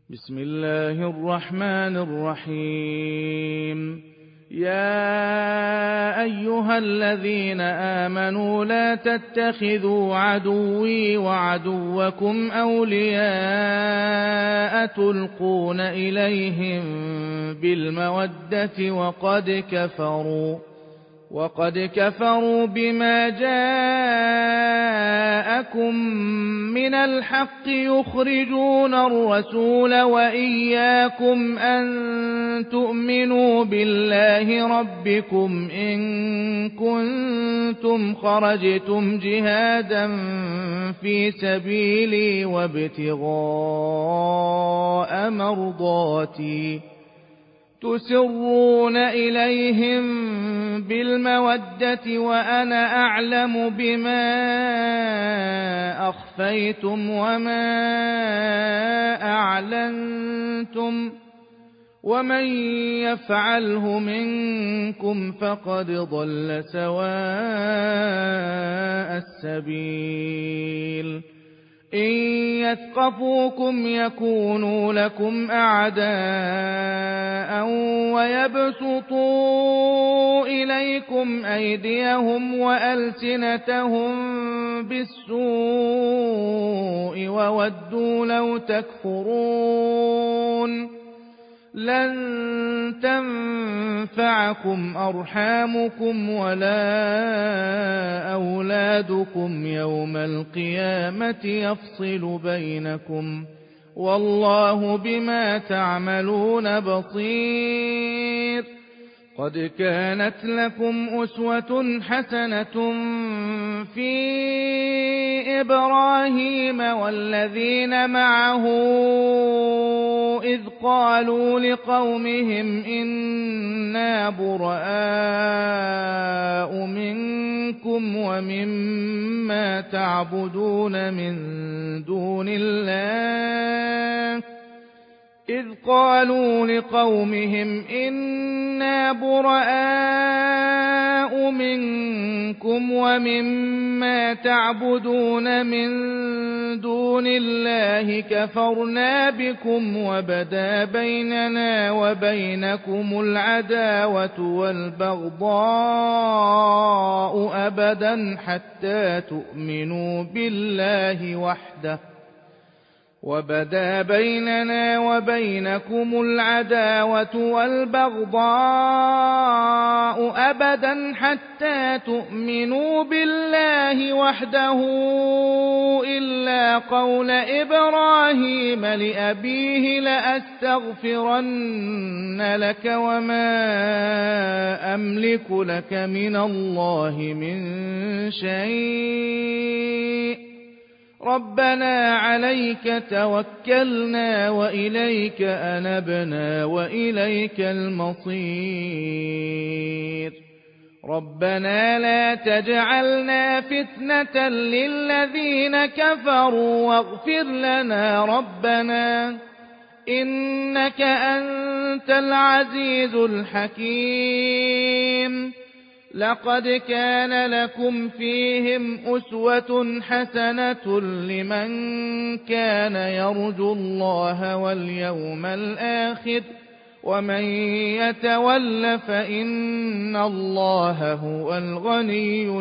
بسم الله الرحمن الرحيم. يا أيها الذين آمنوا لا تتخذوا عدوي وعدوكم أولياء تلقون إليهم بالمودة وقد كفروا بما جاءكم من الحق يخرجون الرسول وإياكم أن تؤمنوا بالله ربكم إن كنتم خرجتم جهادا في سبيلي وابتغاء مرضاتي تسرون إليهم بالمودة وأنا أعلم بما أخفيتم وما أعلنتم ومن يفعله منكم فقد ضل سواء السبيل. إن يثقفوكم يكونوا لكم أعداء ويبسطوا إليكم أيديهم وألسنتهم بالسوء وودوا لو تكفرون. لن تنفعكم أرحامكم ولا أولادكم يوم القيامة يفصل بينكم والله بما تعملون بصير. قد كانت لكم أسوة حسنة في إبراهيم والذين معه إذ قالوا لقومهم إنا براء منكم ومما تعبدون من دون الله كفرنا بكم وبدا بيننا وبينكم العداوة والبغضاء أبدا حتى تؤمنوا بالله وحده إلا قول إبراهيم لأبيه لأستغفرن لك وما أملك لك من الله من شيء ربنا عليك توكلنا وإليك أنبنا وإليك المصير. ربنا لا تجعلنا فتنة للذين كفروا واغفر لنا ربنا إنك أنت العزيز الحكيم. لقد كان لكم فيهم أسوة حسنة لمن كان يرجو الله واليوم الآخر ومن يتول فإن الله هو الغني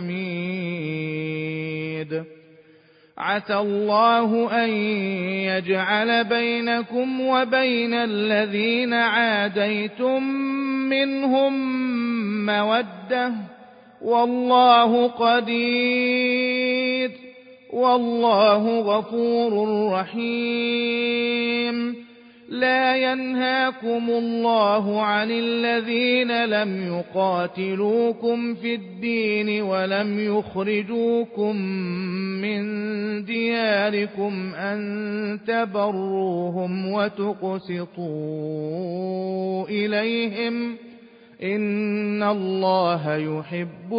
الحميد. عسى الله أن يجعل بينكم وبين الذين عاديتم منهم مودة والله قدير والله غفور رحيم. لا ينهاكم الله عن الذين لم يقاتلوكم في الدين ولم يخرجوكم من دياركم أن تبروهم وتقسطوا إليهم إن الله يحب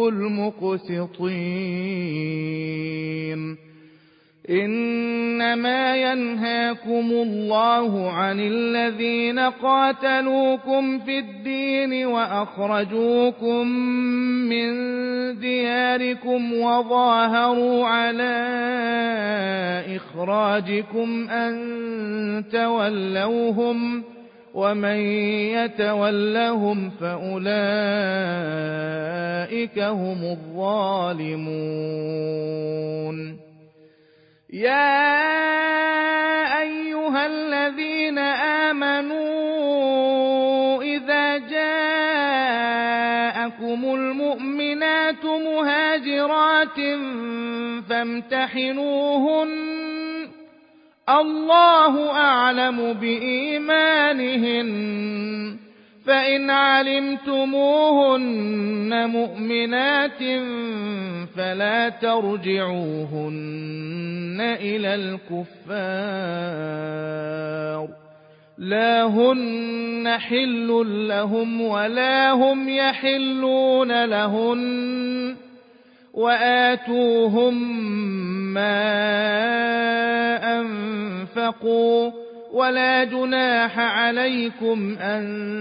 المقسطين. إنما ينهاكم الله عن الذين قاتلوكم في الدين وأخرجوكم من دياركم وظاهروا على إخراجكم أن ومن يتولهم فأولئك هم الظالمون. يا أيها الذين آمنوا إذا جاءكم المؤمنات مهاجرات فامتحنوهن الله أعلم بإيمانهن فإن علمتموهن مؤمنات فلا ترجعوهن إلى الكفار لا هن حل لهم ولا هم يحلون لهن وآتوهم ما أنفقوا ولا جناح عليكم أن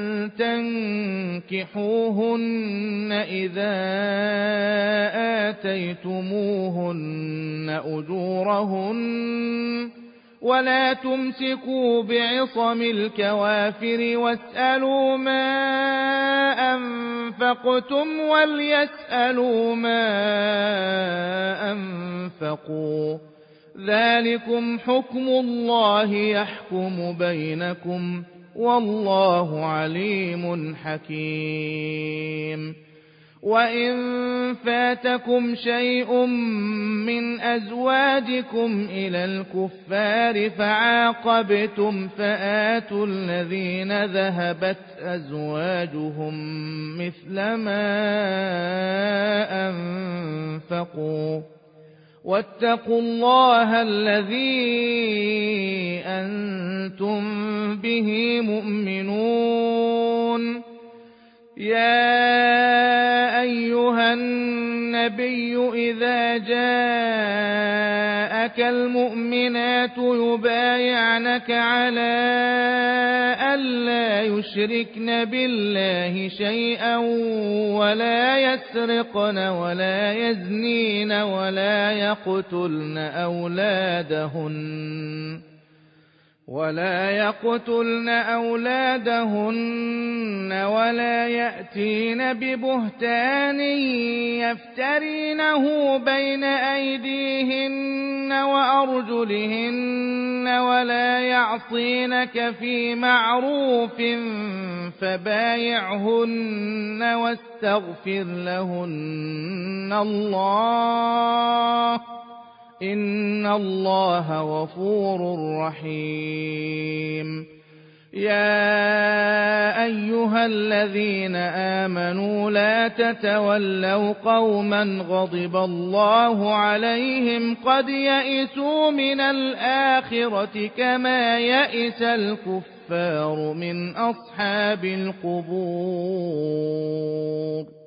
تنكحوهن إذا آتيتموهن أجورهن ولا تمسكوا بعصم الكوافر واسألوا ما أنفقتم وليسألوا ما أنفقوا ذلكم حكم الله يحكم بينكم والله عليم حكيم. وإن فاتكم شيء من أزواجكم إلى الكفار فعاقبتم فآتوا الذين ذهبت أزواجهم مثل ما أنفقوا واتقوا الله الذي أنتم به مؤمنون. يا أيها النبي إذا جاءك المؤمنات يبايعنك على ألا يشركن بالله شيئا ولا يسرقن ولا يزنين ولا يقتلن أولادهن ولا يأتين ببهتان يفترينه بين أيديهن وأرجلهن ولا يعصينك في معروف فبايعهن واستغفر لهن الله إن الله غفور رحيم. يا أيها الذين آمنوا لا تتولوا قوما غضب الله عليهم قد يئسوا من الآخرة كما يئس الكفار من أصحاب القبور.